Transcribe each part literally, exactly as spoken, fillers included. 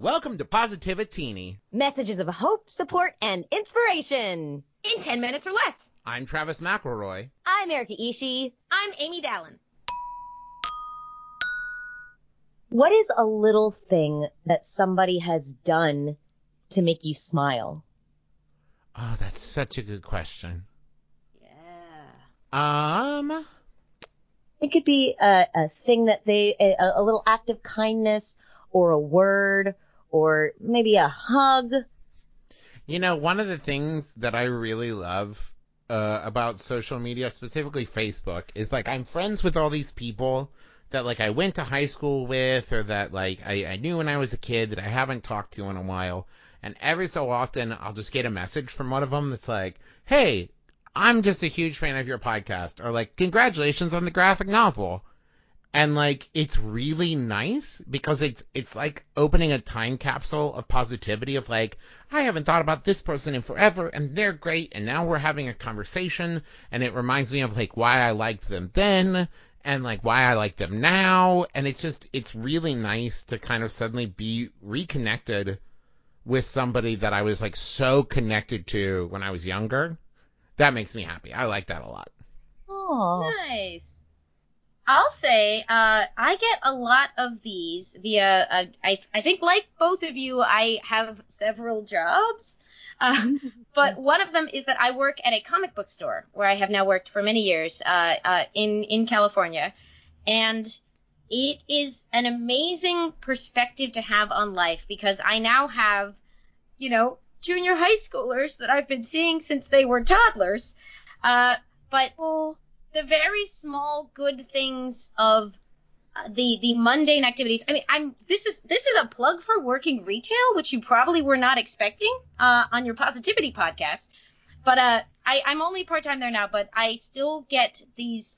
Welcome to Positivitini. Messages of hope, support, and inspiration. In ten minutes or less. I'm Travis McElroy. I'm Erica Ishii. I'm Amy Dallin. What is a little thing that somebody has done to make you smile? Oh, that's such a good question. Yeah. Um... It could be a, a thing that they, a, a little act of kindness, or a word, or maybe a hug. You know, one of the things that I really love uh, about social media, specifically Facebook, is like I'm friends with all these people that like I went to high school with, or that like I, I knew when I was a kid that I haven't talked to in a while. And every so often I'll just get a message from one of them that's like, hey, I'm just a huge fan of your podcast, or like, congratulations on the graphic novel. And like, it's really nice because it's, it's like opening a time capsule of positivity of like, I haven't thought about this person in forever and they're great. And now we're having a conversation and it reminds me of like why I liked them then and like why I like them now. And it's just, it's really nice to kind of suddenly be reconnected with somebody that I was like so connected to when I was younger. That makes me happy. I like that a lot. Oh, Nice. I'll say, uh, I get a lot of these via, uh, I, I think like both of you, I have several jobs. Uh, but one of them is that I work at a comic book store where I have now worked for many years, uh, uh, in, in California. And it is an amazing perspective to have on life because I now have, you know, junior high schoolers that I've been seeing since they were toddlers. Uh, but the very small good things of uh, the the mundane activities. I mean, I'm this is this is a plug for working retail, which you probably were not expecting uh, on your Positivity podcast. But uh, I, I'm only part-time there now, but I still get these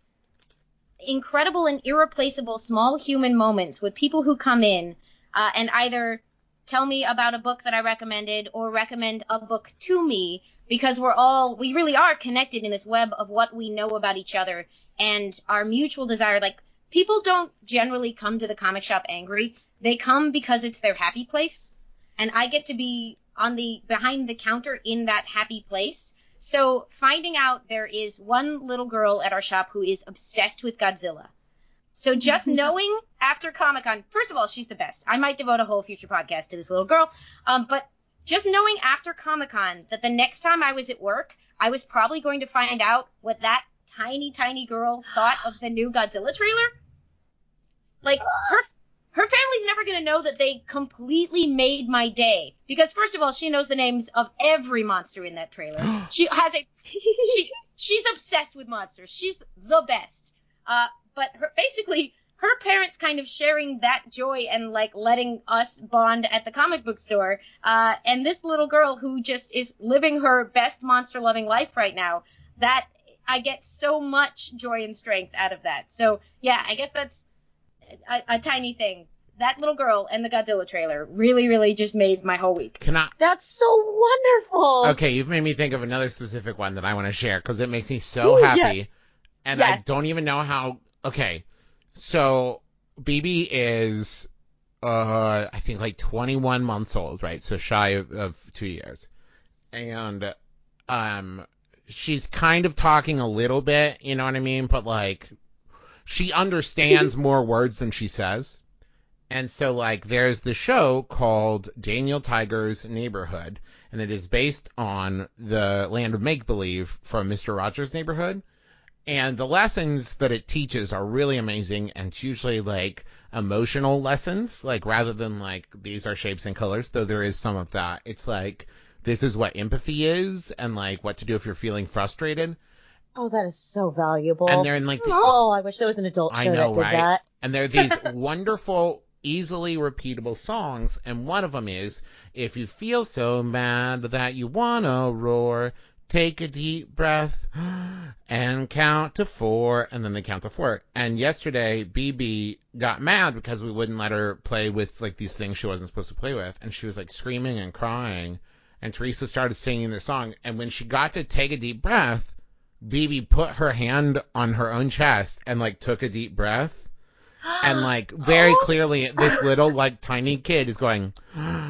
incredible and irreplaceable small human moments with people who come in uh, and either tell me about a book that I recommended or recommend a book to me because we're all, we really are connected in this web of what we know about each other and our mutual desire. Like, people don't generally come to the comic shop angry. They come because it's their happy place. And I get to be on the, behind the counter in that happy place. So finding out there is one little girl at our shop who is obsessed with Godzilla. So just knowing after Comic-Con, first of all, she's the best. I might devote a whole future podcast to this little girl. Um, but just knowing after Comic-Con that the next time I was at work, I was probably going to find out what that tiny, tiny girl thought of the new Godzilla trailer. Like, her her family's never going to know that they completely made my day. Because, first of all, she knows the names of every monster in that trailer. She has a... she She's obsessed with monsters. She's the best. Uh... But her, basically, her parents kind of sharing that joy and, like, letting us bond at the comic book store. Uh, and this little girl who just is living her best monster-loving life right now, that I get so much joy and strength out of that. So, yeah, I guess that's a, a tiny thing. That little girl and the Godzilla trailer really, really just made my whole week. Can I... that's so wonderful. Okay, you've made me think of another specific one that I want to share because it makes me so Ooh, happy. Yes. And yes. I don't even know how... Okay, so B B is, uh, I think like twenty-one months old, right? So shy of, of two years. And, um, she's kind of talking a little bit, you know what I mean? But like, she understands more words than she says. And so like, there's the show called Daniel Tiger's Neighborhood, and it is based on the Land of Make-Believe from Mister Rogers' Neighborhood. And the lessons that it teaches are really amazing, and it's usually, like, emotional lessons, like, rather than, like, these are shapes and colors, though there is some of that. It's like, this is what empathy is, and, like, what to do if you're feeling frustrated. Oh, that is so valuable. And they're in, like, the... Oh, I wish there was an adult show I know, that did right? that. And they're these wonderful, easily repeatable songs, and one of them is, if you feel so mad that you wanna roar... take a deep breath and count to four, and then they count to four. And yesterday, B B got mad because we wouldn't let her play with, like, these things she wasn't supposed to play with. And she was, like, screaming and crying. And Teresa started singing the song. And when she got to take a deep breath, B B put her hand on her own chest and, like, took a deep breath. And, like, very clearly, this little, like, tiny kid is going...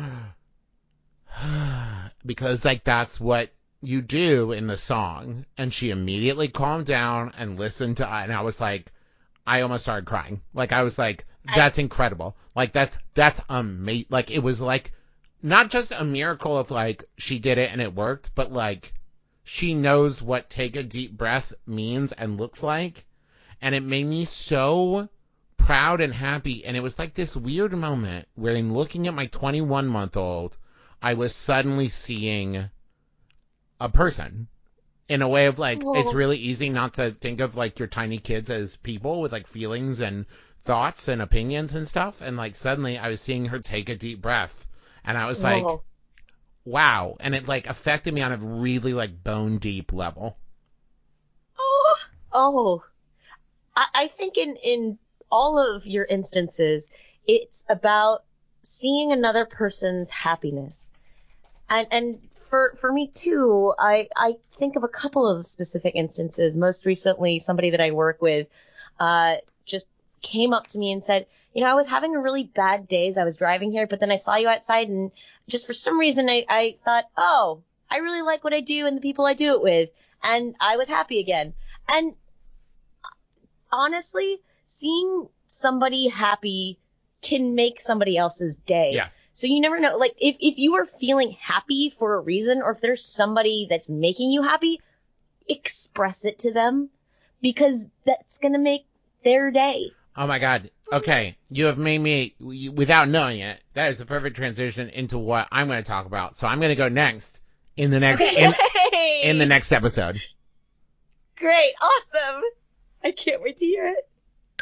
because like that's what you do in the song. And she immediately calmed down and listened to, and I was like, I almost started crying. Like I was like, that's I, incredible. Like that's that's amazing. Like it was like not just a miracle of like she did it and it worked, but like she knows what take a deep breath means and looks like. And it made me so proud and happy. And it was like this weird moment where in looking at my twenty-one month old, I was suddenly seeing a person in a way of like, Whoa. It's really easy not to think of like your tiny kids as people with like feelings and thoughts and opinions and stuff. And like suddenly I was seeing her take a deep breath and I was Whoa. like, wow. And it like affected me on a really like bone deep level. Oh, oh, I, I think in, in all of your instances, it's about seeing another person's happiness. And, and for, for me too, I, I think of a couple of specific instances. Most recently, somebody that I work with, uh, just came up to me and said, you know, I was having a really bad day as I was driving here, but then I saw you outside and just for some reason I, I thought, oh, I really like what I do and the people I do it with. And I was happy again. And honestly, seeing somebody happy can make somebody else's day. Yeah. So you never know. Like if, if you are feeling happy for a reason, or if there's somebody that's making you happy, express it to them because that's going to make their day. Oh my God. Okay. You have made me, without knowing it, that is the perfect transition into what I'm going to talk about. So I'm going to go next in the next, in, in the next episode. Great. Awesome. I can't wait to hear it.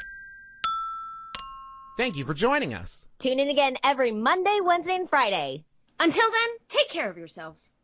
Thank you for joining us. Tune in again every Monday, Wednesday, and Friday. Until then, take care of yourselves.